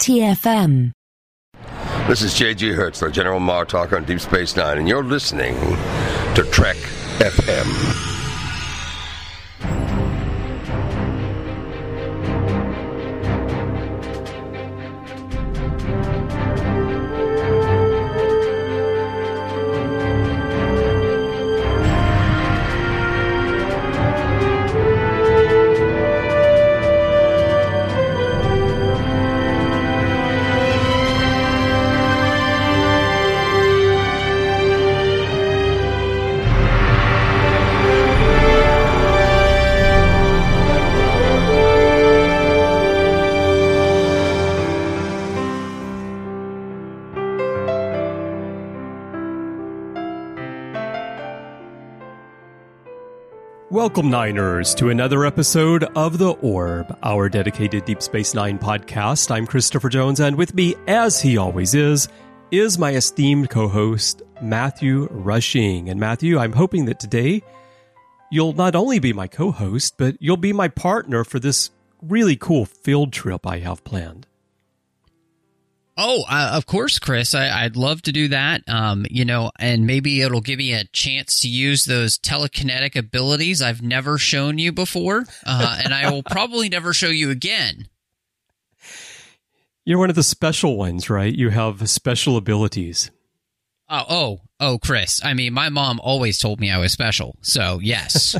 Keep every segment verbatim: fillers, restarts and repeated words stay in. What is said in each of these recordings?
T F M. This is J G Hertzler, General Martok on Deep Space Nine, and you're listening to Trek F M. Welcome, Niners, to another episode of The Orb, our dedicated Deep Space Nine podcast. I'm Christopher Jones, and with me, as he always is, is my esteemed co-host, Matthew Rushing. And Matthew, I'm hoping that today you'll not only be my co-host, but you'll be my partner for this really cool field trip I have planned. Oh, uh, of course, Chris. I, I'd love to do that. Um, you know, and maybe it'll give me a chance to use those telekinetic abilities I've never shown you before, uh, and I will probably never show you again. You're one of the special ones, right? You have special abilities. Oh, oh, oh, Chris. I mean, my mom always told me I was special, so yes.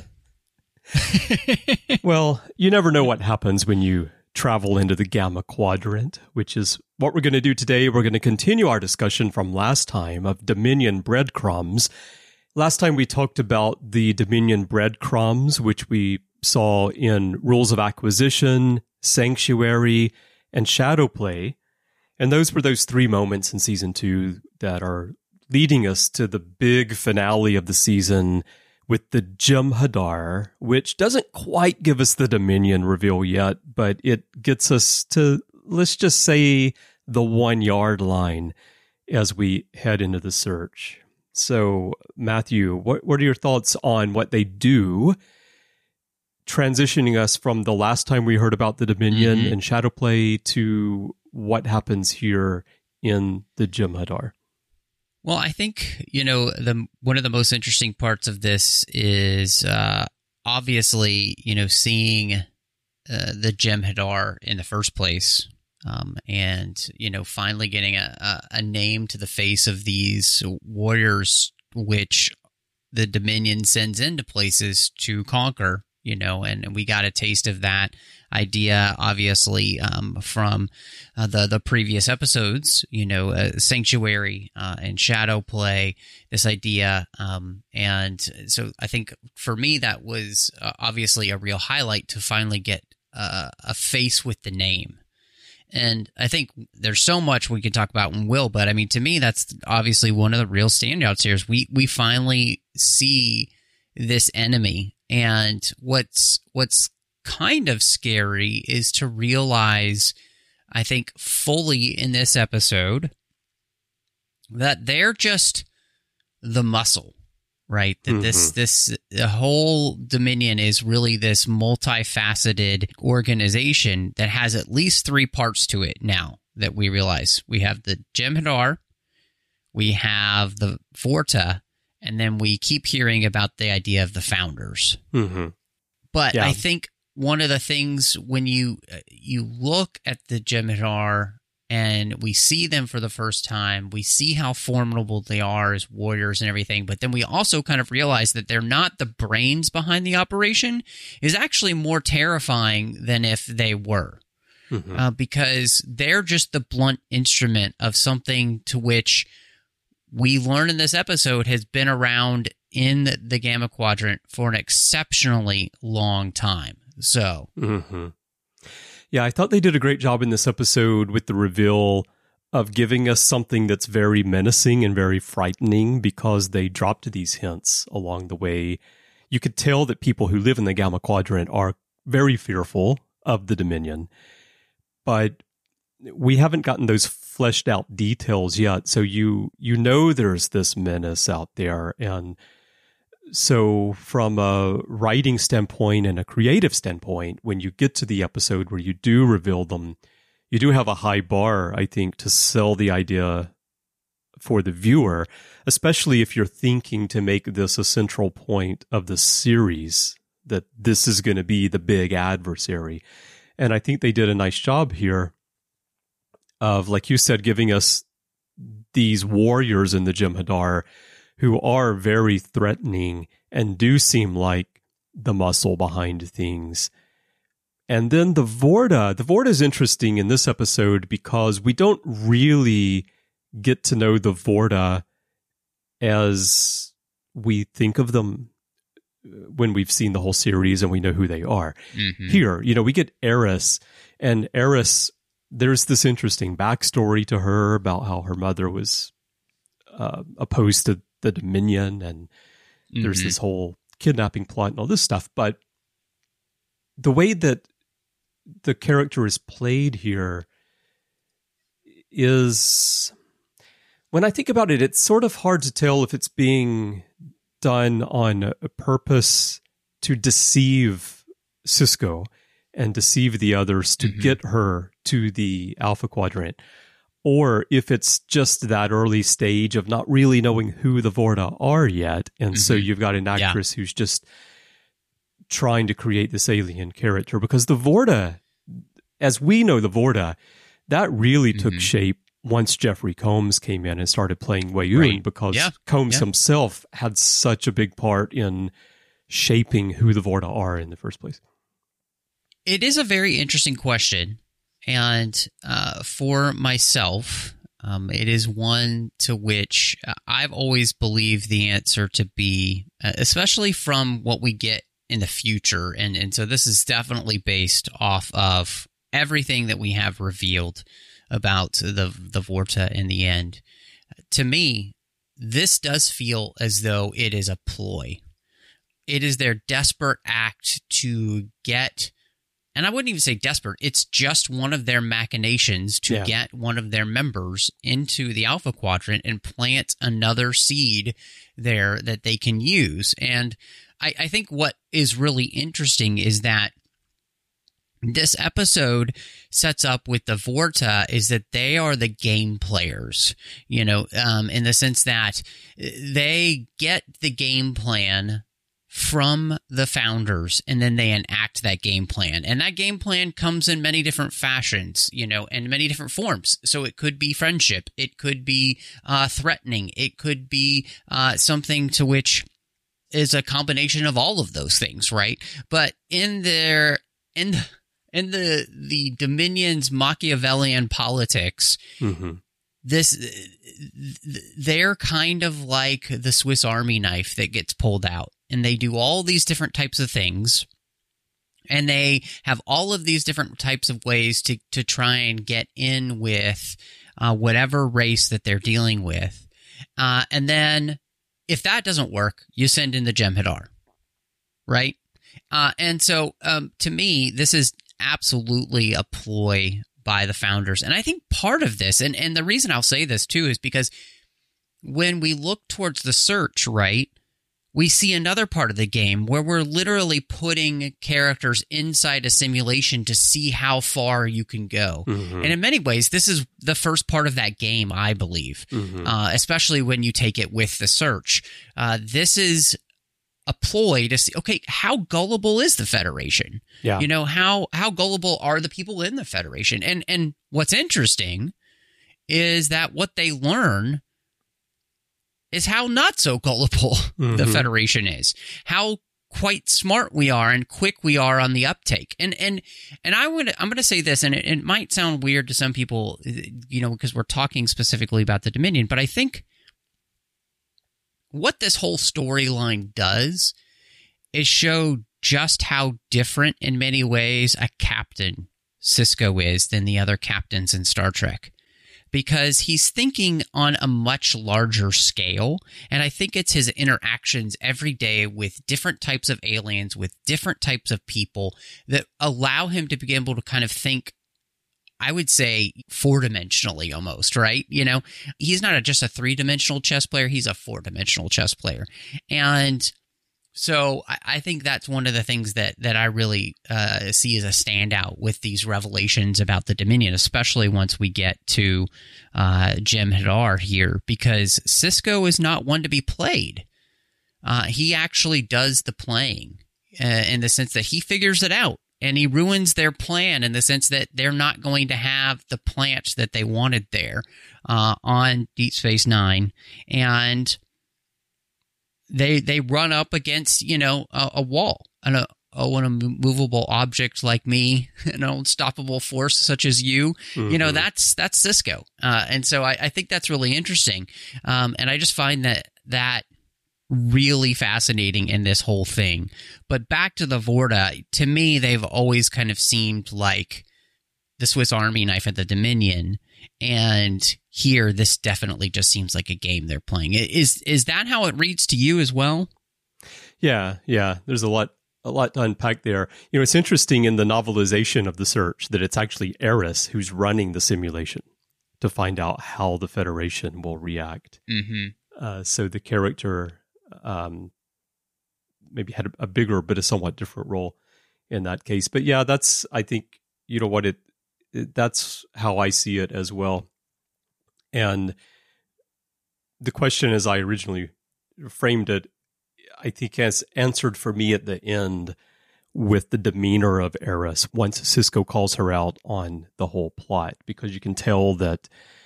Well, you never know what happens when you travel into the Gamma Quadrant, which is what we're going to do today. We're going to continue our discussion from last time of Dominion breadcrumbs. Last time we talked about the Dominion breadcrumbs, which we saw in Rules of Acquisition, Sanctuary, and Shadowplay. And those were those three moments in Season two that are leading us to the big finale of the season with the Jem'Hadar, which doesn't quite give us the Dominion reveal yet, but it gets us to, let's just say, the one-yard line as we head into the search. So, Matthew, what, what are your thoughts on what they do, transitioning us from the last time we heard about the Dominion mm-hmm. and Shadowplay to what happens here in the Jem'Hadar? Well, I think, you know, the one of the most interesting parts of this is uh, obviously, you know, seeing uh, the Jem'Hadar in the first place um, and, you know, finally getting a, a, a name to the face of these warriors, which the Dominion sends into places to conquer, you know, and we got a taste of that idea, obviously, um, from uh, the the previous episodes, you know, uh, Sanctuary uh, and Shadowplay, this idea. Um, and so I think for me, that was uh, obviously a real highlight to finally get uh, a face with the name. And I think there's so much we could talk about and will, but I mean, to me, that's obviously one of the real standouts here is we, we finally see this enemy. And what's what's kind of scary is to realize, I think, fully in this episode that they're just the muscle, right? That mm-hmm. this this the whole Dominion is really this multifaceted organization that has at least three parts to it now that we realize. We have the Jem'Hadar, we have the Vorta, and then we keep hearing about the idea of the Founders. Mm-hmm. But yeah. I think one of the things when you you look at the Jem'Hadar and we see them for the first time, we see how formidable they are as warriors and everything, but then we also kind of realize that they're not the brains behind the operation is actually more terrifying than if they were. Mm-hmm. Uh, because they're just the blunt instrument of something to which we learn in this episode has been around in the Gamma Quadrant for an exceptionally long time. So, mm-hmm. yeah, I thought they did a great job in this episode with the reveal of giving us something that's very menacing and very frightening because they dropped these hints along the way. You could tell that people who live in the Gamma Quadrant are very fearful of the Dominion, but we haven't gotten those fleshed out details yet. So you you know there's this menace out there, and so from a writing standpoint and a creative standpoint, when you get to the episode where you do reveal them, you do have a high bar, I think, to sell the idea for the viewer, especially if you're thinking to make this a central point of the series, that this is going to be the big adversary. And I think they did a nice job here of, like you said, giving us these warriors in the Jem'Hadar who are very threatening and do seem like the muscle behind things. And then the Vorta, the Vorta is interesting in this episode because we don't really get to know the Vorta as we think of them when we've seen the whole series and we know who they are. Mm-hmm. Here, you know, we get Eris, and Eris, there's this interesting backstory to her about how her mother was uh, opposed to the Dominion, and mm-hmm. there's this whole kidnapping plot and all this stuff. But the way that the character is played here is, when I think about it, it's sort of hard to tell if it's being done on a purpose to deceive Sisko and deceive the others to mm-hmm. get her to the Alpha Quadrant, or if it's just that early stage of not really knowing who the Vorta are yet. And mm-hmm. so you've got an actress yeah. who's just trying to create this alien character, because the Vorta, as we know the Vorta, that really mm-hmm. took shape once Jeffrey Combs came in and started playing Weyoun, right. because yeah. Combs yeah. himself had such a big part in shaping who the Vorta are in the first place. It is a very interesting question. And uh, for myself, um, it is one to which I've always believed the answer to be, uh, especially from what we get in the future. And, and so this is definitely based off of everything that we have revealed about the the Vorta in the end. To me, this does feel as though it is a ploy. It is their desperate act to get, and I wouldn't even say desperate, it's just one of their machinations to yeah. get one of their members into the Alpha Quadrant and plant another seed there that they can use. And I, I think what is really interesting is that this episode sets up with the Vorta is that they are the game players, you know, um, in the sense that they get the game plan from the founders, and then they enact that game plan. And that game plan comes in many different fashions, you know, and many different forms. So it could be friendship. It could be uh, threatening. It could be uh, something to which is a combination of all of those things, right? But in their, in the, in the, the Dominion's Machiavellian politics, mm-hmm. this, they're kind of like the Swiss Army knife that gets pulled out. And they do all these different types of things, and they have all of these different types of ways to, to try and get in with uh, whatever race that they're dealing with. Uh, and then if that doesn't work, you send in the Jem'Hadar, right? Uh, and so um, to me, this is absolutely a ploy by the founders. And I think part of this, and, and the reason I'll say this too, is because when we look towards the search, right, we see another part of the game where we're literally putting characters inside a simulation to see how far you can go. Mm-hmm. And in many ways, this is the first part of that game, I believe, mm-hmm. uh, especially when you take it with the search. Uh, this is a ploy to see, okay, how gullible is the Federation? Yeah. You know, how how gullible are the people in the Federation? And and what's interesting is that what they learn is how not so gullible mm-hmm. the Federation is, how quite smart we are and quick we are on the uptake. And and and I would I'm going to say this, and it, it might sound weird to some people, you know, because we're talking specifically about the Dominion, but I think what this whole storyline does is show just how different in many ways a captain Sisko is than the other captains in Star Trek. Because he's thinking on a much larger scale, and I think it's his interactions every day with different types of aliens, with different types of people that allow him to be able to kind of think, I would say, four-dimensionally almost, right? You know, he's not a, just a three-dimensional chess player, he's a four-dimensional chess player. And So I, I think that's one of the things that that I really uh, see as a standout with these revelations about the Dominion, especially once we get to uh, Jim Hadar here, because Sisko is not one to be played. Uh, he actually does the playing uh, in the sense that he figures it out, and he ruins their plan in the sense that they're not going to have the plants that they wanted there uh, on Deep Space Nine, and They they run up against, you know, a, a wall, and a, oh, an immovable object like me, an unstoppable force such as you. Mm-hmm. You know, that's that's Sisko. Uh, and so I, I think that's really interesting. Um, and I just find that that really fascinating in this whole thing. But back to the Vorta, to me, they've always kind of seemed like the Swiss Army knife at the Dominion. And here, this definitely just seems like a game they're playing. Is is that how it reads to you as well? Yeah, yeah. There's a lot, a lot to unpack there. You know, it's interesting in the novelization of the search that it's actually Eris who's running the simulation to find out how the Federation will react. Mm-hmm. Uh, so the character um, maybe had a, a bigger, but a somewhat different role in that case. But yeah, that's I think you know what it. That's how I see it as well. And the question as I originally framed it, I think has answered for me at the end with the demeanor of Eris once Sisko calls her out on the whole plot, because you can tell that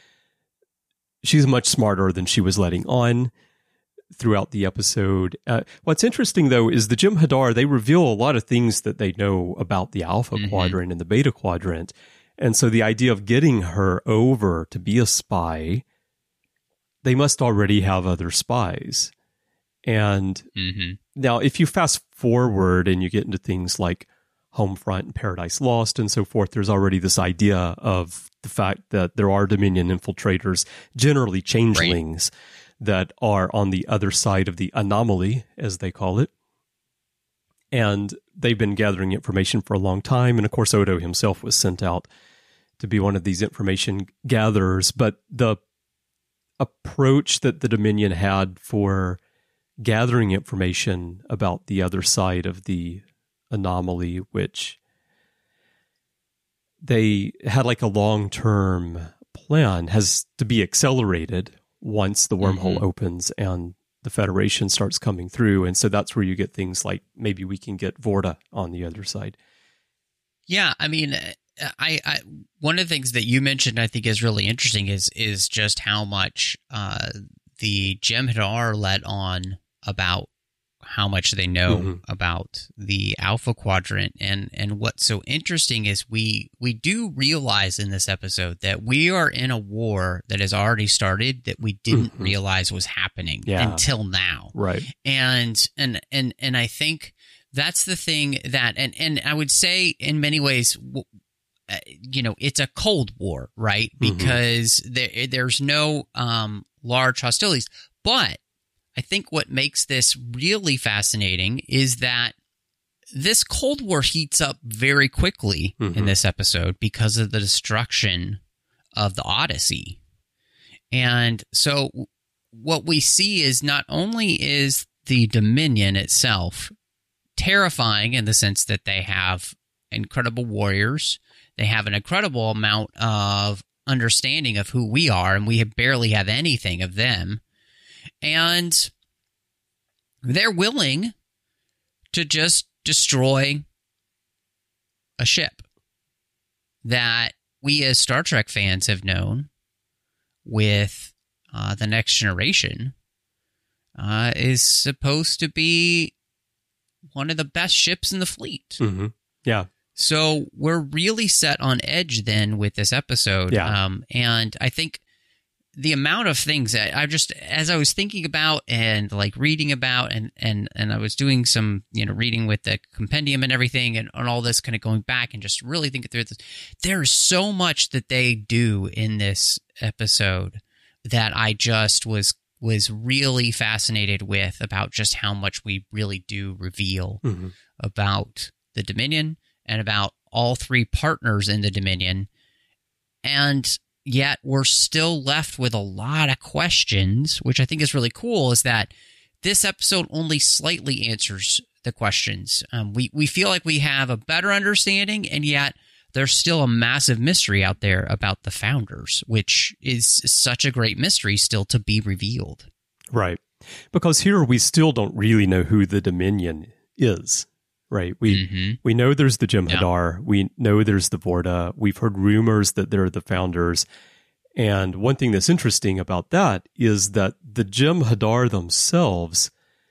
she's much smarter than she was letting on throughout the episode. Uh, what's interesting, though, is the Jim Hadar, they reveal a lot of things that they know about the Alpha mm-hmm. Quadrant and the Beta Quadrant. And so the idea of getting her over to be a spy, they must already have other spies. And mm-hmm. now if you fast forward and you get into things like Homefront and Paradise Lost and so forth, there's already this idea of the fact that there are Dominion infiltrators, generally changelings, right. that are on the other side of the anomaly, as they call it. And they've been gathering information for a long time. And of course, Odo himself was sent out to be one of these information gatherers. But the approach that the Dominion had for gathering information about the other side of the anomaly, which they had like a long-term plan, has to be accelerated once the wormhole mm-hmm. opens and the Federation starts coming through. And so that's where you get things like maybe we can get Vorta on the other side. Yeah, I mean, I, I one of the things that you mentioned I think is really interesting is is just how much uh, the Jim Hadar let on about how much they know mm-hmm. about the Alpha Quadrant. And, and what's so interesting is we we do realize in this episode that we are in a war that has already started that we didn't mm-hmm. realize was happening yeah. until now. Right. And and and and I think that's the thing that, and, and I would say in many ways, you know, it's a Cold War, right? Because mm-hmm. there there's no um, large hostilities. But I think what makes this really fascinating is that this Cold War heats up very quickly mm-hmm. in this episode because of the destruction of the Odyssey. And so what we see is not only is the Dominion itself terrifying in the sense that they have incredible warriors, they have an incredible amount of understanding of who we are, and we barely have anything of them. And they're willing to just destroy a ship that we as Star Trek fans have known with uh, The Next Generation uh, is supposed to be one of the best ships in the fleet. Mm-hmm. Yeah. So we're really set on edge then with this episode. Yeah. Um, and I think the amount of things that I just, as I was thinking about and like reading about and, and, and I was doing some, you know, reading with the compendium and everything and, and all this kind of going back and just really thinking through this, there's so much that they do in this episode that I just was, was really fascinated with about just how much we really do reveal mm-hmm. about the Dominion and about all three partners in the Dominion. And yet we're still left with a lot of questions, which I think is really cool, is that this episode only slightly answers the questions. Um, we, we feel like we have a better understanding, and yet there's still a massive mystery out there about the Founders, which is such a great mystery still to be revealed. Right. Because here we still don't really know who the Dominion is, right? We mm-hmm. we know there's the Jem'Hadar. Yeah. We know there's the Vorta. We've heard rumors that they're the Founders. And one thing that's interesting about that is that the Jem'Hadar themselves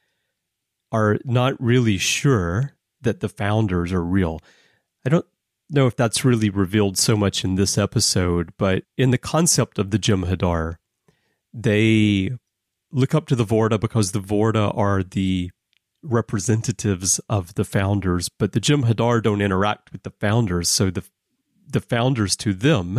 are not really sure that the Founders are real. I don't know if that's really revealed so much in this episode, but in the concept of the Jem'Hadar, they look up to the Vorta because the Vorta are the representatives of the Founders, but the Jem'Hadar don't interact with the Founders, so the the Founders to them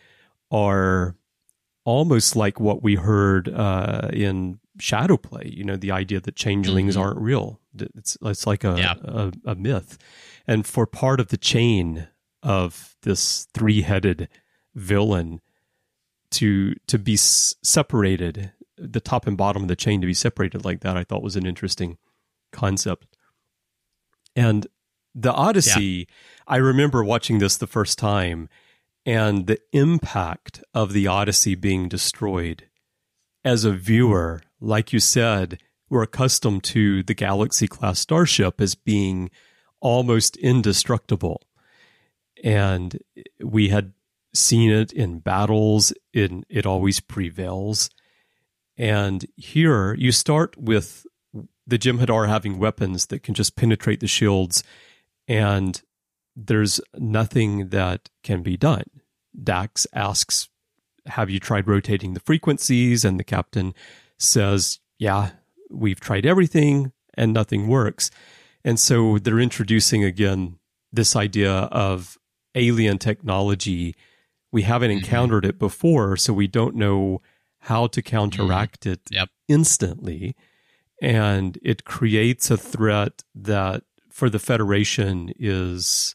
are almost like what we heard uh, in Shadowplay, you know, the idea that changelings mm-hmm. aren't real. It's it's like a, yeah. a, a myth. And for part of the chain of this three-headed villain to to be s- separated, the top and bottom of the chain to be separated like that, I thought was an interesting concept. And the Odyssey, yeah. I remember watching this the first time, and the impact of the Odyssey being destroyed. As a viewer, like you said, we're accustomed to the Galaxy-class starship as being almost indestructible. And we had seen it in battles, in, it always prevails. And here, you start with the Jem'Hadar having weapons that can just penetrate the shields, and there's nothing that can be done. Dax asks, have you tried rotating the frequencies? And the captain says, yeah, we've tried everything, and nothing works. And so they're introducing, again, this idea of alien technology. We haven't mm-hmm. encountered it before, so we don't know how to counteract mm-hmm. it yep. instantly. And it creates a threat that for the Federation is,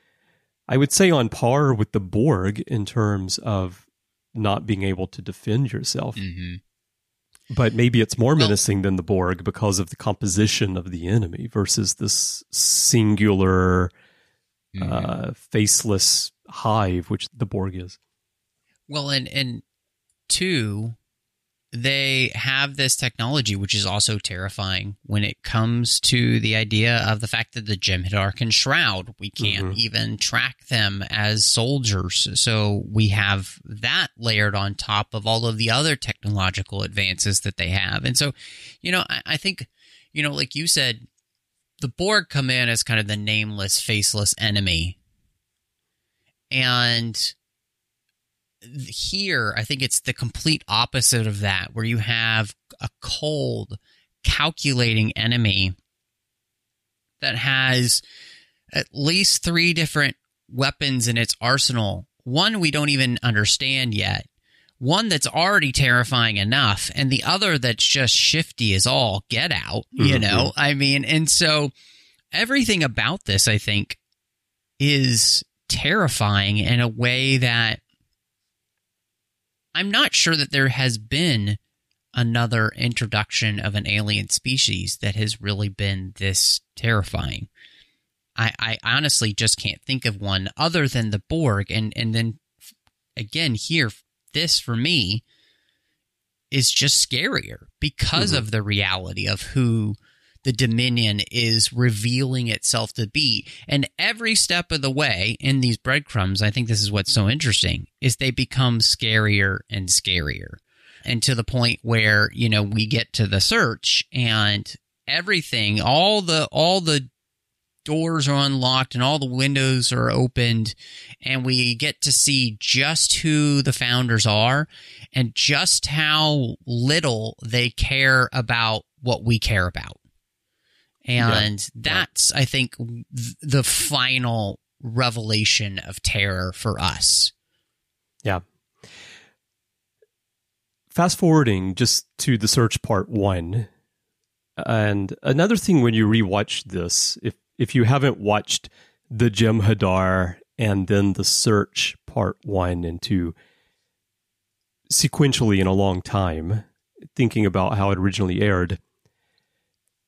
I would say, on par with the Borg in terms of not being able to defend yourself. Mm-hmm. But maybe it's more menacing well, than the Borg because of the composition of the enemy versus this singular, mm-hmm. uh, faceless hive, which the Borg is. Well, and, and two, they have this technology, which is also terrifying when it comes to the idea of the fact that the Jem'Hadar can shroud. We can't mm-hmm. even track them as soldiers. So we have that layered on top of all of the other technological advances that they have. And so, you know, I, I think, you know, like you said, the Borg come in as kind of the nameless, faceless enemy. And here, I think it's the complete opposite of that, where you have a cold, calculating enemy that has at least three different weapons in its arsenal. One we don't even understand yet. One that's already terrifying enough, and the other that's just shifty as all get out, you mm-hmm. know? I mean, and so everything about this, I think, is terrifying in a way that I'm not sure that there has been another introduction of an alien species that has really been this terrifying. I, I honestly just can't think of one other than the Borg. And, and then, again, here, this, for me, is just scarier because mm-hmm. of the reality of who the Dominion is revealing itself to be. And every step of the way in these breadcrumbs, I think this is what's so interesting, is they become scarier and scarier. And to the point where, you know, we get to the search and everything, all the all the doors are unlocked and all the windows are opened, and we get to see just who the Founders are and just how little they care about what we care about. And yeah. that's, I think, th- the final revelation of terror for us. Yeah. Fast forwarding just to the search part one. And another thing when you rewatch this, if, if you haven't watched the Jem'Hadar and then the search part one and two sequentially in a long time, thinking about how it originally aired,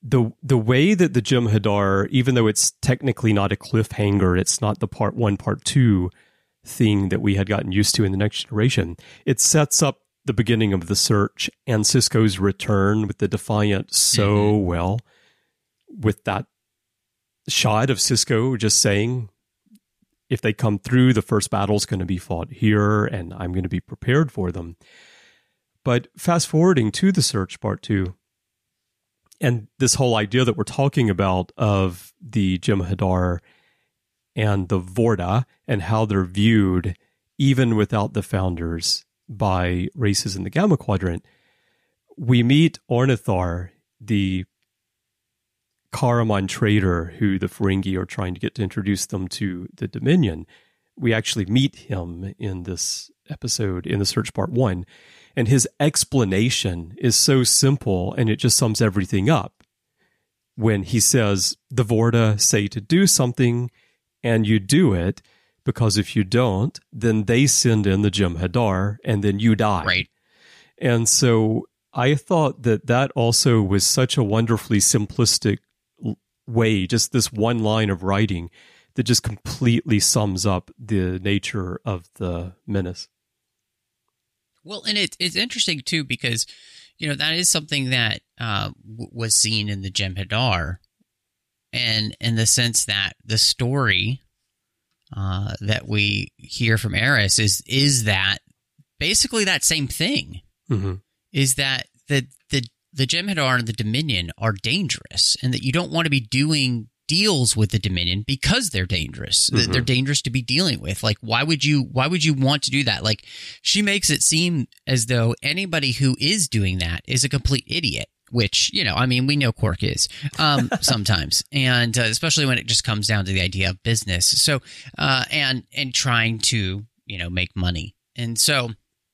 the the way that the Jem'Hadar, even though it's technically not a cliffhanger, it's not the part one, part two thing that we had gotten used to in the Next Generation, it sets up the beginning of the search and Sisko's return with the Defiant so mm-hmm. well, with that shot of Sisko just saying, if they come through, the first battle's going to be fought here, and I'm going to be prepared for them. But fast forwarding to the search part two, and this whole idea that we're talking about of the Jem'Hadar and the Vorta and how they're viewed, even without the founders, by races in the Gamma Quadrant, we meet Ornithar, the Karaman trader who the Ferengi are trying to get to introduce them to the Dominion. We actually meet him in this episode, in the search part one, and his explanation is so simple and it just sums everything up. When he says, the Vorta say to do something and you do it, because if you don't, then they send in the Jem'Hadar and then you die. Right. And so I thought that that also was such a wonderfully simplistic way, just this one line of writing that just completely sums up the nature of the menace. Well, and it, it's interesting, too, because, you know, that is something that uh, w- was seen in the Jem'Hadar, and in the sense that the story uh, that we hear from Eris is is that basically that same thing, mm-hmm. is that the, the, the Jem'Hadar and the Dominion are dangerous, and that you don't want to be doing deals with the Dominion because they're dangerous. Mm-hmm. They're dangerous to be dealing with. Like, why would you, why would you want to do that? Like, she makes it seem as though anybody who is doing that is a complete idiot, which, you know, I mean, we know Quark is, um, sometimes. And, uh, especially when it just comes down to the idea of business. So, uh, and, and trying to, you know, make money. And so,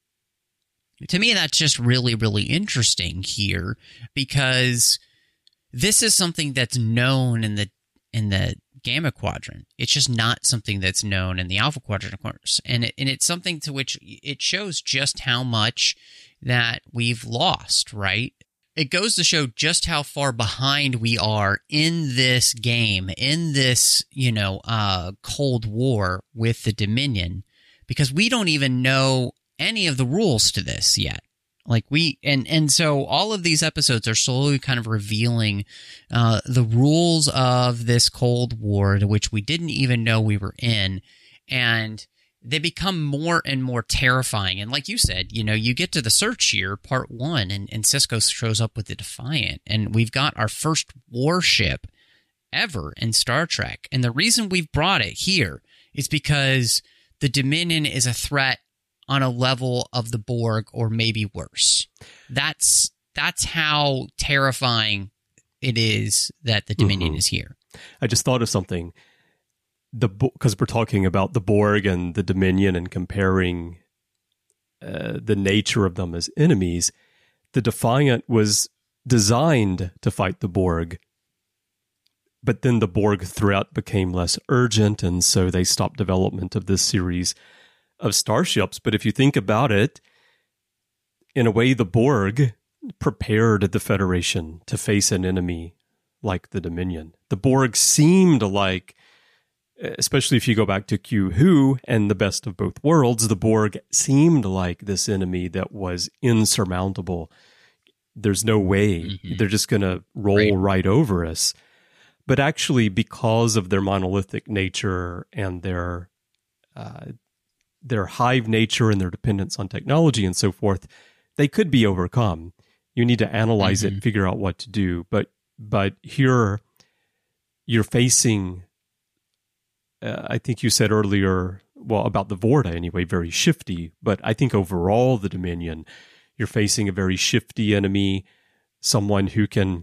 to me, that's just really, really interesting here, because this is something that's known in the in the Gamma Quadrant. It's just not something that's known in the Alpha Quadrant, of course. And it, and it's something to which it shows just how much that we've lost, right? It goes to show just how far behind we are in this game, in this, you know, uh, Cold War with the Dominion, because we don't even know any of the rules to this yet. Like we, and, and so all of these episodes are slowly kind of revealing uh, the rules of this Cold War, to which we didn't even know we were in. And they become more and more terrifying. And like you said, you know, you get to the search here, part one, and, and Sisko shows up with the Defiant. And we've got our first warship ever in Star Trek. And the reason we've brought it here is because the Dominion is a threat on a level of the Borg, or maybe worse. That's that's how terrifying it is that the Dominion mm-hmm. is here. I just thought of something. The because we're talking about the Borg and the Dominion and comparing uh, the nature of them as enemies. The Defiant was designed to fight the Borg, but then the Borg threat became less urgent, and so they stopped development of this series of starships. But if you think about it, in a way, the Borg prepared the Federation to face an enemy like the Dominion. The Borg seemed like, especially if you go back to Q Who and the Best of Both Worlds, the Borg seemed like this enemy that was insurmountable. There's no way. Mm-hmm. They're just going to roll right. right over us. But actually, because of their monolithic nature and their uh, their hive nature and their dependence on technology and so forth, they could be overcome. You need to analyze mm-hmm. it and figure out what to do. But but here, you're facing, uh, I think you said earlier, well, about the Vorta anyway, very shifty. But I think overall, the Dominion, you're facing a very shifty enemy, someone who can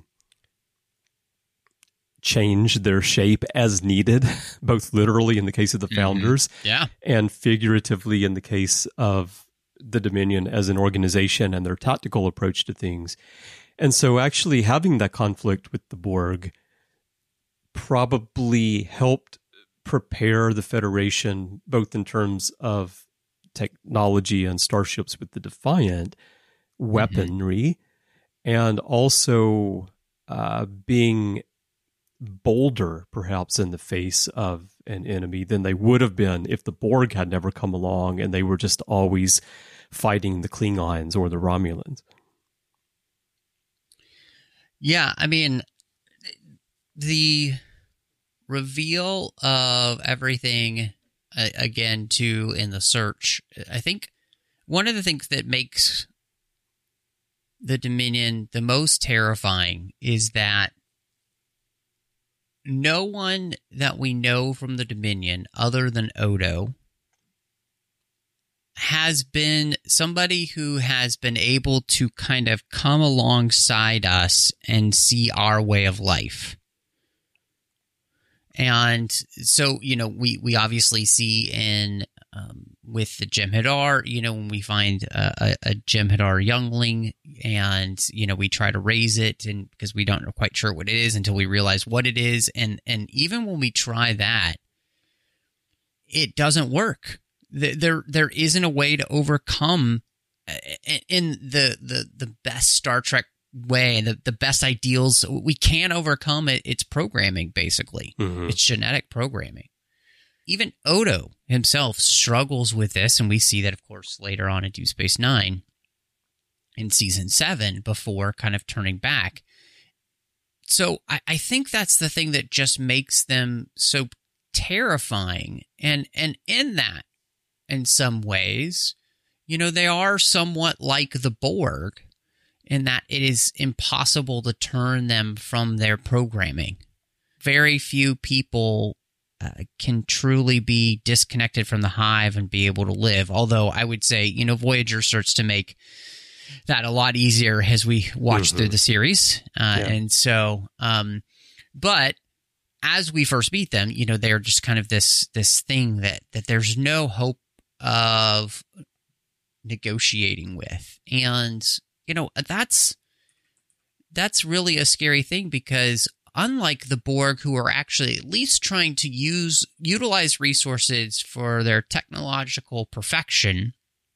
change their shape as needed, both literally in the case of the founders mm-hmm. yeah. and figuratively in the case of the Dominion as an organization and their tactical approach to things. And so actually having that conflict with the Borg probably helped prepare the Federation, both in terms of technology and starships with the Defiant, weaponry, mm-hmm. and also uh, being bolder, perhaps, in the face of an enemy than they would have been if the Borg had never come along and they were just always fighting the Klingons or the Romulans. Yeah, I mean, the reveal of everything, uh, again, too, in the search, I think one of the things that makes the Dominion the most terrifying is that no one that we know from the Dominion, other than Odo, has been somebody who has been able to kind of come alongside us and see our way of life. And so, you know, we, we obviously see in, um, with the Jem'Hadar, you know, when we find a, a, a Jem'Hadar youngling and, you know, we try to raise it and because we don't know quite sure what it is until we realize what it is. And, and even when we try that, it doesn't work. There, there isn't a way to overcome in the, the, the best Star Trek way and the, the best ideals. We can't overcome it. It's programming, basically. Mm-hmm. It's genetic programming. Even Odo himself struggles with this, and we see that, of course, later on in Deep Space Nine in season seven before kind of turning back. So I, I think that's the thing that just makes them so terrifying. And, and in that, in some ways, you know, they are somewhat like the Borg in that it is impossible to turn them from their programming. Very few people uh, can truly be disconnected from the hive and be able to live. Although I would say, you know, Voyager starts to make that a lot easier as we watch mm-hmm. through the series. Uh, yeah. And so, um, but as we first meet them, you know, they're just kind of this, this thing that, that there's no hope of negotiating with. And, you know, that's, that's really a scary thing because unlike the Borg, who are actually at least trying to use, utilize resources for their technological perfection,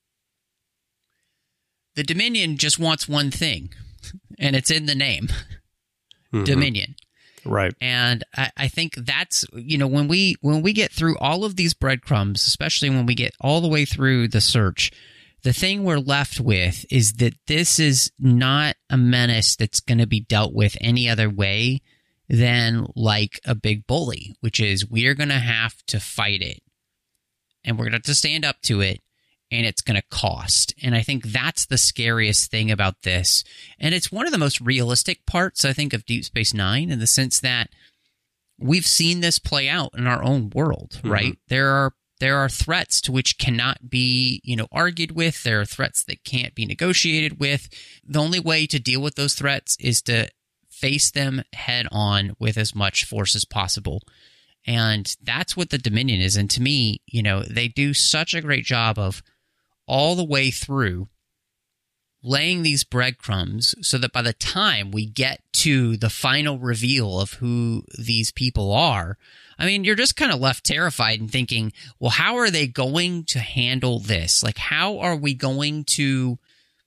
the Dominion just wants one thing, and it's in the name, mm-hmm. Dominion. Right. And I, I think that's, you know, when we when we get through all of these breadcrumbs, especially when we get all the way through the search, the thing we're left with is that this is not a menace that's going to be dealt with any other way than like a big bully, which is we're going to have to fight it, and we're going to have to stand up to it, and it's going to cost. And I think that's the scariest thing about this. And it's one of the most realistic parts, I think, of Deep Space Nine in the sense that we've seen this play out in our own world, mm-hmm. right? There are there are threats to which cannot be, you know, argued with. There are threats that can't be negotiated with. The only way to deal with those threats is to face them head on with as much force as possible. And that's what the Dominion is. And to me, you know, they do such a great job of all the way through laying these breadcrumbs so that by the time we get to the final reveal of who these people are, I mean, you're just kind of left terrified and thinking, well, how are they going to handle this? Like, how are we going to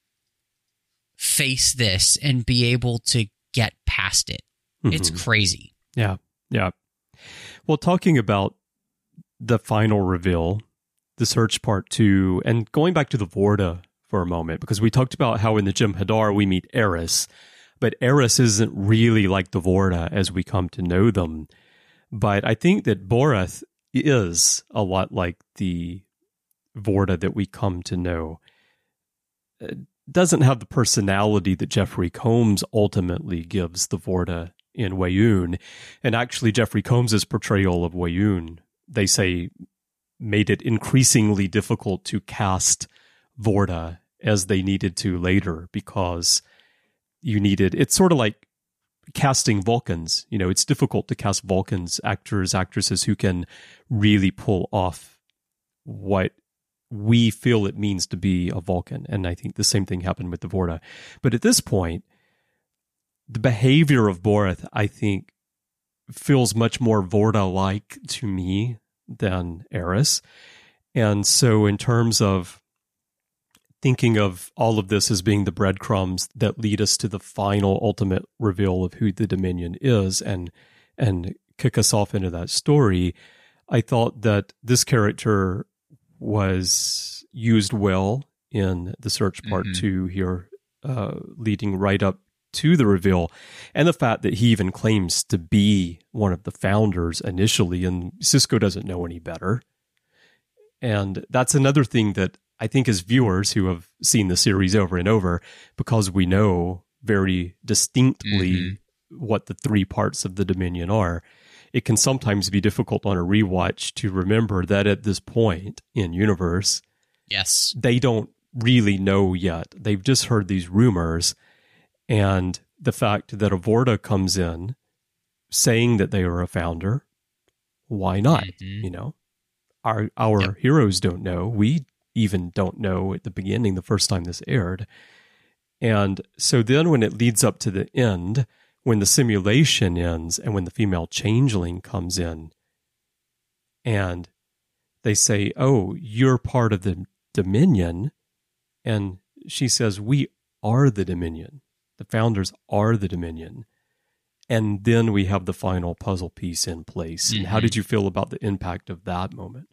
face this and be able to get past it? Mm-hmm. It's crazy. Yeah, yeah. Well, talking about the final reveal, the search part two, and going back to the Vorta for a moment, because we talked about how in the Jem'Hadar we meet Eris, but Eris isn't really like the Vorta as we come to know them. But I think that Boreth is a lot like the Vorta that we come to know. It doesn't have the personality that Jeffrey Combs ultimately gives the Vorta in Weyoun. And actually, Jeffrey Combs' portrayal of Weyoun, they say, made it increasingly difficult to cast Vorta as they needed to later because you needed, it's sort of like casting Vulcans. You know, it's difficult to cast Vulcans, actors, actresses who can really pull off what we feel it means to be a Vulcan. And I think the same thing happened with the Vorta. But at this point, the behavior of Boreth, I think, feels much more Vorta-like to me than Eris. And so in terms of thinking of all of this as being the breadcrumbs that lead us to the final ultimate reveal of who the Dominion is and and kick us off into that story, I thought that this character was used well in the Search Part mm-hmm. two here, uh, leading right up to the reveal, and the fact that he even claims to be one of the founders initially, and Sisko doesn't know any better. And that's another thing that I think as viewers who have seen the series over and over, because we know very distinctly mm-hmm. what the three parts of the Dominion are, it can sometimes be difficult on a rewatch to remember that at this point in universe, yes, they don't really know yet. They've just heard these rumors, and the fact that Avorta comes in saying that they are a founder, why not? Mm-hmm. You know, our our yep. heroes don't know. We even don't know at the beginning, the first time this aired. And so then when it leads up to the end, when the simulation ends and when the female changeling comes in and they say, oh, you're part of the Dominion. And she says, we are the Dominion. The founders are the Dominion. And then we have the final puzzle piece in place. Mm-hmm. And how did you feel about the impact of that moment?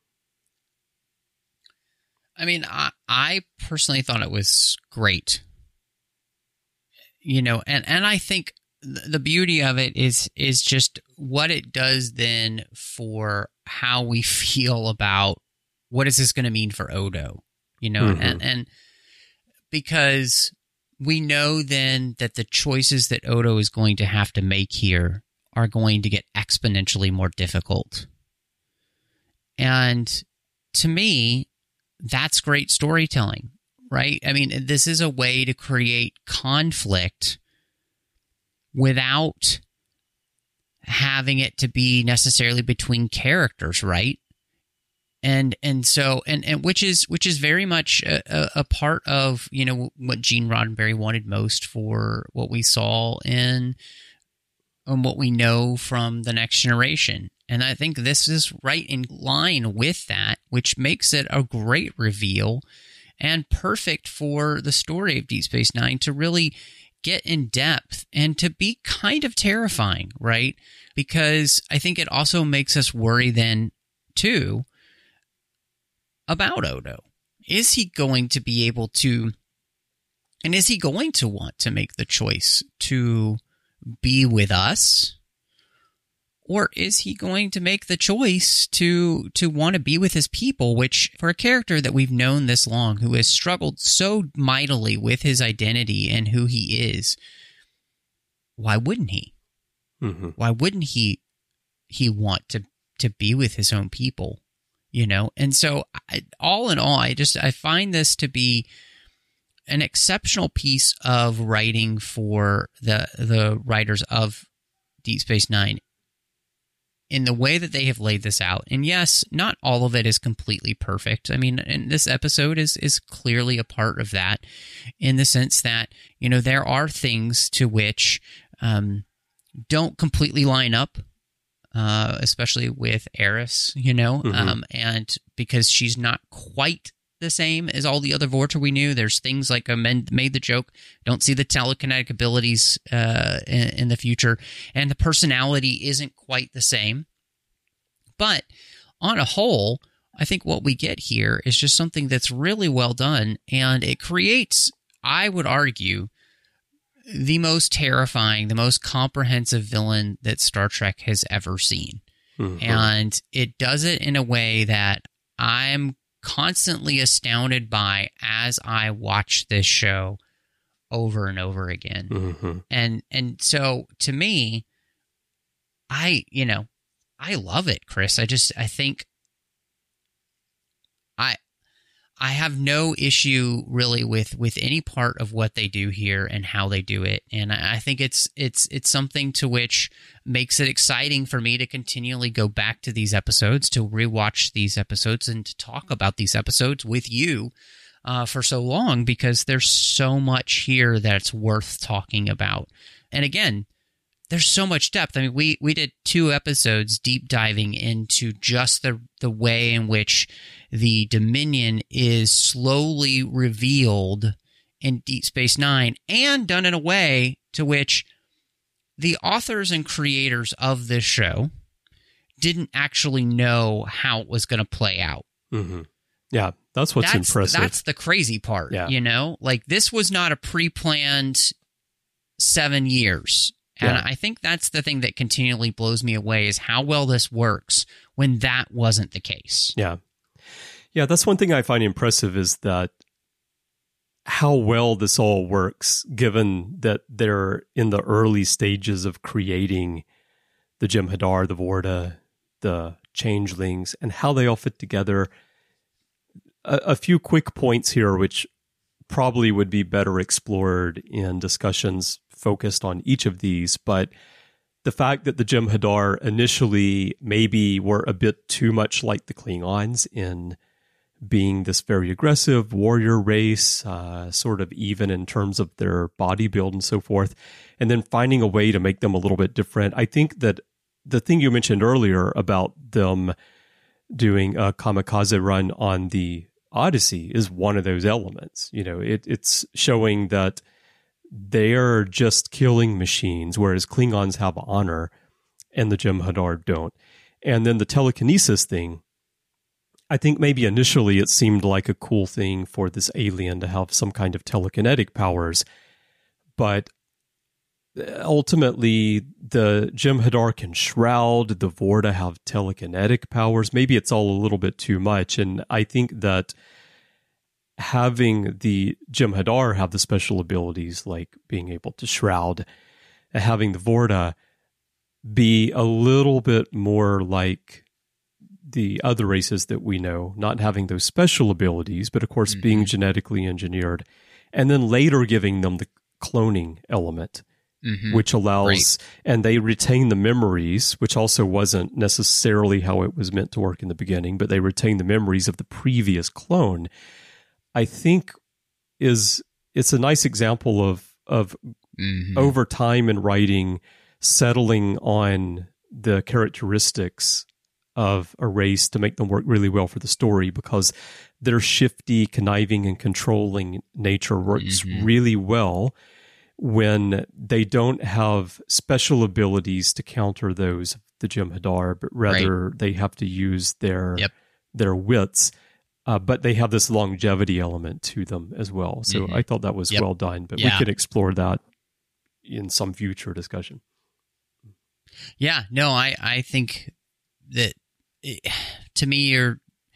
I mean, I, I personally thought it was great. You know, and, and I think the beauty of it is is just what it does then for how we feel about what is this going to mean for Odo, you know, mm-hmm. and, and because we know then that the choices that Odo is going to have to make here are going to get exponentially more difficult. And to me, that's great storytelling, right? I mean, this is a way to create conflict without having it to be necessarily between characters, right? And and so and, and which is which is very much a, a part of, you know, what Gene Roddenberry wanted most for what we saw in and what we know from The Next Generation. And I think this is right in line with that, which makes it a great reveal and perfect for the story of Deep Space Nine to really get in depth and to be kind of terrifying, right? Because I think it also makes us worry then, too, about Odo. Is he going to be able to, and is he going to want to make the choice to be with us? Or is he going to make the choice to to want to be with his people, which for a character that we've known this long, who has struggled so mightily with his identity and who he is, why wouldn't he? Mm-hmm. Why wouldn't he he want to, to be with his own people, you know? And so I, all in all, I just I find this to be an exceptional piece of writing for the the writers of Deep Space Nine, in the way that they have laid this out. And yes, not all of it is completely perfect. I mean, and this episode is is clearly a part of that, in the sense that, you know, there are things to which um, don't completely line up, uh, especially with Eris, you know, mm-hmm. um, and because she's not quite the same as all the other Vorta we knew. There's things like I made the joke, don't see the telekinetic abilities uh, in, in the future, and the personality isn't quite the same. But on a whole, I think what we get here is just something that's really well done, and it creates, I would argue, the most terrifying, the most comprehensive villain that Star Trek has ever seen. Mm-hmm. And it does it in a way that I'm constantly astounded by as I watch this show over and over again. Mm-hmm. And and so to me, I, you know, I love it, Chris. I just I think I I have no issue really with with any part of what they do here and how they do it. And I, I think it's it's it's something to which makes it exciting for me to continually go back to these episodes, to rewatch these episodes, and to talk about these episodes with you uh, for so long, because there's so much here that's worth talking about. And again, there's so much depth. I mean, we we did two episodes deep diving into just the the way in which the Dominion is slowly revealed in Deep Space Nine, and done in a way to which the authors and creators of this show didn't actually know how it was going to play out. Mm-hmm. Yeah, that's what's that's, impressive. That's the crazy part, yeah. you know? Like, this was not a pre-planned seven years. And yeah. I think that's the thing that continually blows me away, is how well this works when that wasn't the case. Yeah. Yeah, that's one thing I find impressive, is that how well this all works, given that they're in the early stages of creating the Jem'Hadar, the Vorta, the Changelings, and how they all fit together. A, a few quick points here, which probably would be better explored in discussions focused on each of these, but the fact that the Jem'Hadar initially maybe were a bit too much like the Klingons in being this very aggressive warrior race, uh, sort of even in terms of their body build and so forth, and then finding a way to make them a little bit different. I think that the thing you mentioned earlier about them doing a kamikaze run on the Odyssey is one of those elements. You know, it, it's showing that they're just killing machines, whereas Klingons have honor and the Jem'Hadar don't. And then the telekinesis thing, I think maybe initially it seemed like a cool thing for this alien to have some kind of telekinetic powers, but ultimately the Jem'Hadar can shroud, the Vorta have telekinetic powers. Maybe it's all a little bit too much, and I think that having the Jem'Hadar have the special abilities like being able to shroud, having the Vorta be a little bit more like the other races that we know, not having those special abilities, but of course mm-hmm. being genetically engineered, and then later giving them the cloning element, mm-hmm. which allows, right. and they retain the memories, which also wasn't necessarily how it was meant to work in the beginning, but they retain the memories of the previous clone. I think is it's a nice example of of mm-hmm. over time in writing, settling on the characteristics of a race to make them work really well for the story, because their shifty, conniving, and controlling nature works mm-hmm. really well when they don't have special abilities to counter those of the Jem'Hadar, but rather right. they have to use their yep. their wits. Uh, but they have this longevity element to them as well. So mm-hmm. I thought that was yep. well done, but yeah. we could explore that in some future discussion. Yeah, no, I, I think that it, to me, you're,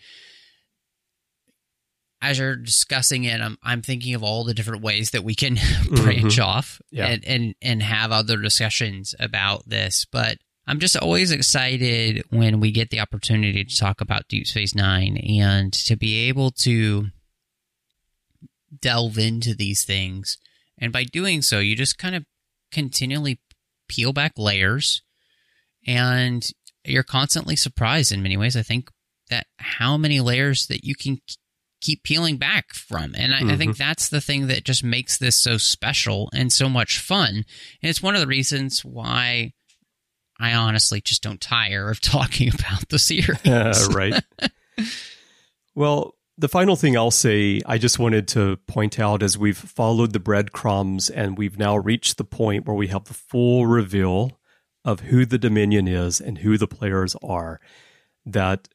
as you're discussing it, I'm I'm thinking of all the different ways that we can branch mm-hmm. off yeah. and, and, and have other discussions about this. But I'm just always excited when we get the opportunity to talk about Deep Space Nine and to be able to delve into these things. And by doing so, you just kind of continually peel back layers, and you're constantly surprised in many ways. I think that how many layers that you can keep peeling back from. And I, mm-hmm. I think that's the thing that just makes this so special and so much fun. And it's one of the reasons why I honestly just don't tire of talking about the series. Uh, right. Well, the final thing I'll say, I just wanted to point out, as we've followed the breadcrumbs and we've now reached the point where we have the full reveal of who the Dominion is and who the players are, that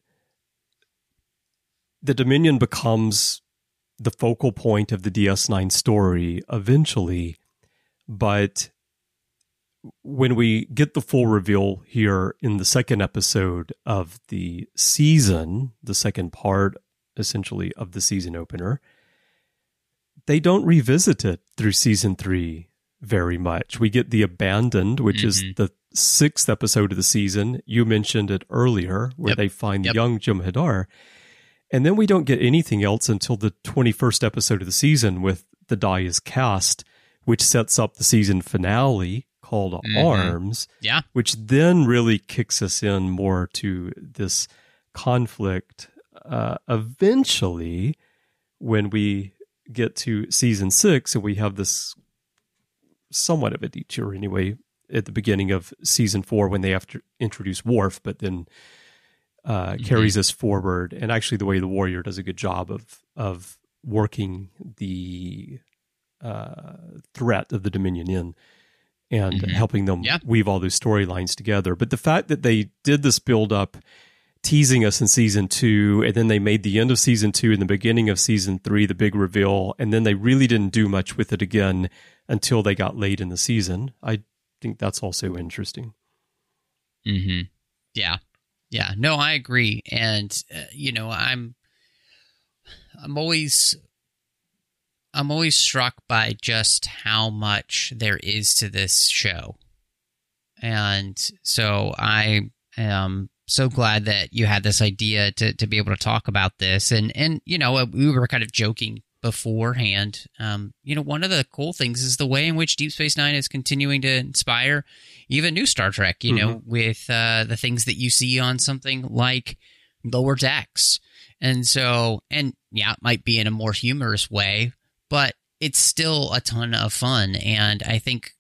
the Dominion becomes the focal point of the D S nine story eventually, but when we get the full reveal here in the second episode of the season, the second part, essentially, of the season opener, they don't revisit it through season three very much. We get the Abandoned, which mm-hmm. is the sixth episode of the season. You mentioned it earlier, where yep. they find yep. the young Jem'Hadar. And then we don't get anything else until the twenty-first episode of the season with The Die Is Cast, which sets up the season finale called mm-hmm. Arms, yeah. which then really kicks us in more to this conflict. Uh, eventually, when we get to season six, and we have this somewhat of a detour anyway, at the beginning of season four when they have to introduce Worf, but then uh, mm-hmm. carries us forward. And actually, the Way of the Warrior does a good job of of working the uh, threat of the Dominion in and mm-hmm. helping them yeah. weave all those storylines together. But the fact that they did this build up, teasing us in season two, and then they made the end of season two and the beginning of season three the big reveal, and then they really didn't do much with it again until they got late in the season. I think that's also interesting. Mm-hmm. Yeah. Yeah. No, I agree. And, uh, you know, I'm, I'm always, I'm always struck by just how much there is to this show. And so I am so glad that you had this idea to, to be able to talk about this. And, and, you know, we were kind of joking beforehand. Um, you know, one of the cool things is the way in which Deep Space Nine is continuing to inspire even new Star Trek, you mm-hmm. know, with uh, the things that you see on something like Lower Decks. And so, and yeah, it might be in a more humorous way, but it's still a ton of fun. And I think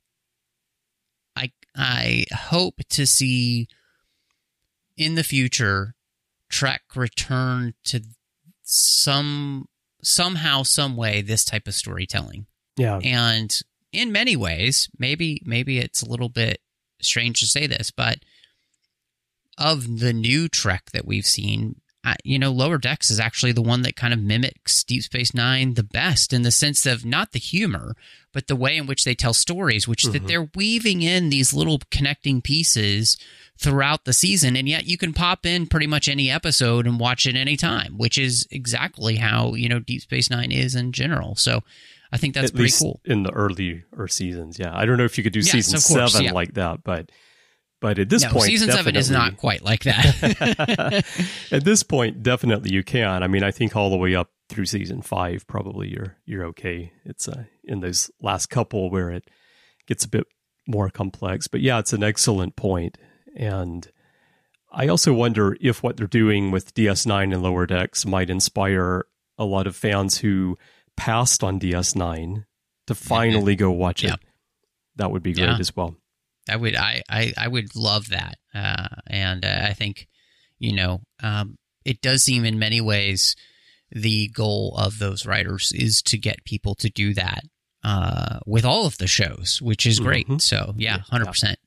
I I hope to see in the future Trek return to some somehow, some way, this type of storytelling. Yeah. And in many ways, maybe maybe it's a little bit strange to say this, but of the new Trek that we've seen, Uh, you know, Lower Decks is actually the one that kind of mimics Deep Space Nine the best, in the sense of not the humor, but the way in which they tell stories, which mm-hmm. that they're weaving in these little connecting pieces throughout the season, and yet you can pop in pretty much any episode and watch it anytime, which is exactly how, you know, Deep Space Nine is in general. So I think that's At pretty least cool. In the earlier seasons, yeah. I don't know if you could do yes, season course, seven yeah. like that, but... But at this no, point, season seven is not quite like that. At this point, definitely you can. I mean, I think all the way up through season five, probably you're you're okay. It's uh, in those last couple where it gets a bit more complex. But yeah, it's an excellent point. And I also wonder if what they're doing with D S nine and Lower Decks might inspire a lot of fans who passed on D S nine to finally go watch it. Yeah. That would be great yeah. as well. I would, I, I, I would love that, uh, and uh, I think, you know, um, it does seem in many ways the goal of those writers is to get people to do that uh, with all of the shows, which is great. Mm-hmm. So yeah, hundred yeah. percent.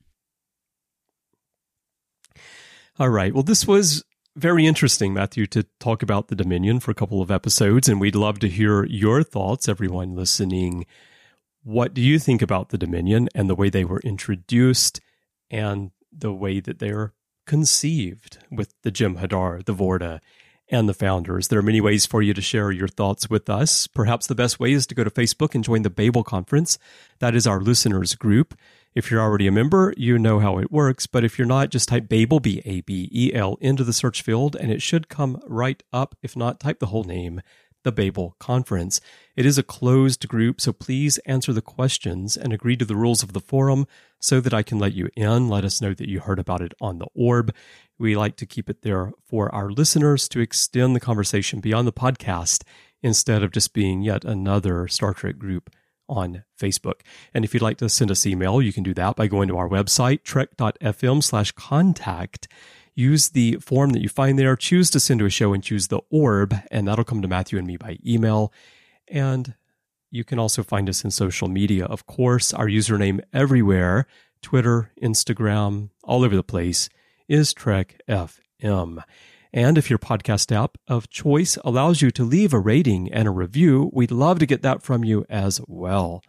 All right. Well, this was very interesting, Matthew, to talk about the Dominion for a couple of episodes, and we'd love to hear your thoughts, everyone listening. What do you think about the Dominion and the way they were introduced and the way that they're conceived with the Jem'Hadar, the Vorta, and the Founders? There are many ways for you to share your thoughts with us. Perhaps the best way is to go to Facebook and join the Babel Conference. That is our listeners group. If you're already a member, you know how it works. But if you're not, just type Babel, B A B E L, into the search field, and it should come right up. If not, type the whole name, the Babel Conference. It is a closed group, so please answer the questions and agree to the rules of the forum so that I can let you in. Let us know that you heard about it on the Orb. We like to keep it there for our listeners to extend the conversation beyond the podcast instead of just being yet another Star Trek group on Facebook. And if you'd like to send us email, you can do that by going to our website, trek.fm slash contact. Use the form that you find there, choose to send to a show, and choose the Orb, and that'll come to Matthew and me by email. And you can also find us in social media. Of course, our username everywhere, Twitter, Instagram, all over the place, is Trek F M. And if your podcast app of choice allows you to leave a rating and a review, we'd love to get that from you as well.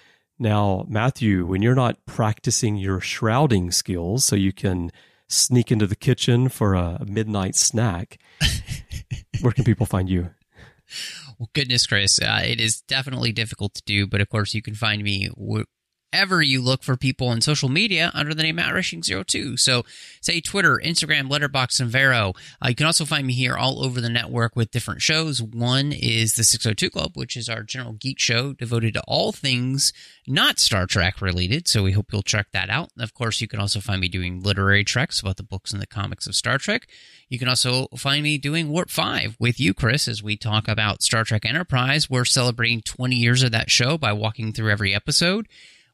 Now, Matthew, when you're not practicing your shrouding skills so you can sneak into the kitchen for a midnight snack, where can people find you? Well, goodness, Chris, uh, it is definitely difficult to do, but of course you can find me wherever you look for people on social media under the name Matt Rushing zero two. So say Twitter, Instagram, Letterboxd, and Vero. Uh, you can also find me here all over the network with different shows. One is the six oh two Club, which is our general geek show devoted to all things not Star Trek related. So we hope you'll check that out. Of course, you can also find me doing literary treks about the books and the comics of Star Trek. You can also find me doing Warp five with you, Chris, as we talk about Star Trek Enterprise. We're celebrating twenty years of that show by walking through every episode.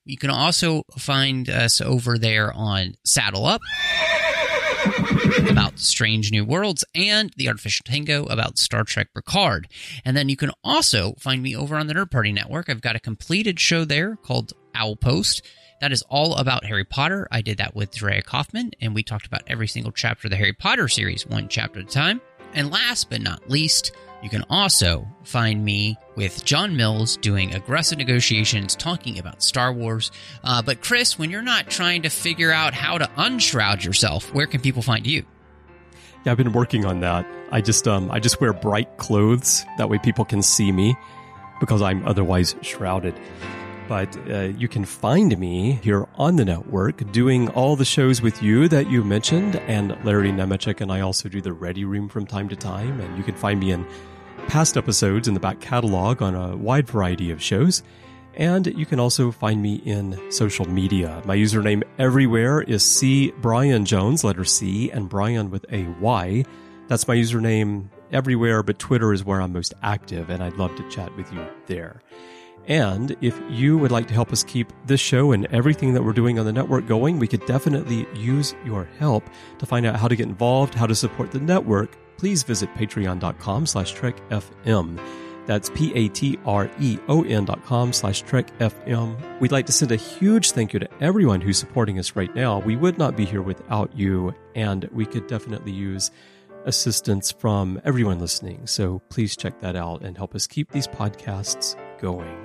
You can also find us over there on Saddle Up about Strange New Worlds, and The Artificial Tango about Star Trek Picard. And then you can also find me over on the Nerd Party Network. I've got a completed show there called Owl Post. That is all about Harry Potter. I did that with Drea Kaufman, and we talked about every single chapter of the Harry Potter series, one chapter at a time. And last but not least, you can also find me with John Mills doing Aggressive Negotiations, talking about Star Wars. Uh, but Chris, when you're not trying to figure out how to unshroud yourself, where can people find you? Yeah, I've been working on that. I just um I just wear bright clothes. That way people can see me because I'm otherwise shrouded. But uh, you can find me here on the network doing all the shows with you that you mentioned, and Larry Nemechek and I also do the Ready Room from time to time, and you can find me in past episodes in the back catalog on a wide variety of shows. And you can also find me in social media. My username everywhere is C Brian Jones, letter C, and Brian with a Y. That's my username everywhere, but Twitter is where I'm most active, and I'd love to chat with you there. And if you would like to help us keep this show and everything that we're doing on the network going, we could definitely use your help. To find out how to get involved, how to support the network, please visit patreon.com slash trekfm. That's P-A-T-R-E-O-N dot com slash trekfm. We'd like to send a huge thank you to everyone who's supporting us right now. We would not be here without you, and we could definitely use assistance from everyone listening. So please check that out and help us keep these podcasts going.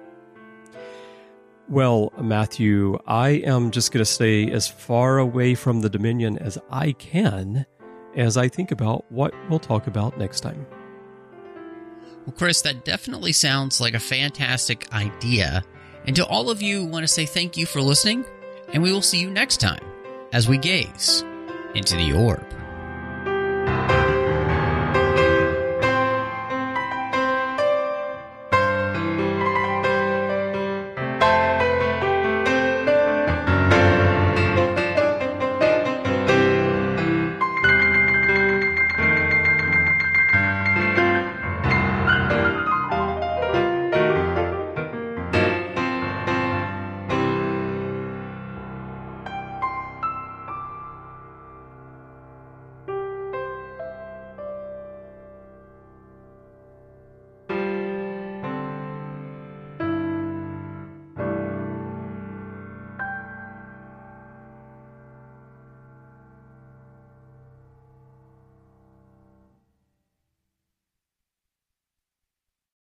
Well, Matthew, I am just going to stay as far away from the Dominion as I can as I think about what we'll talk about next time. Well, Chris, that definitely sounds like a fantastic idea. And to all of you, I want to say thank you for listening, and we will see you next time as we gaze into the orb.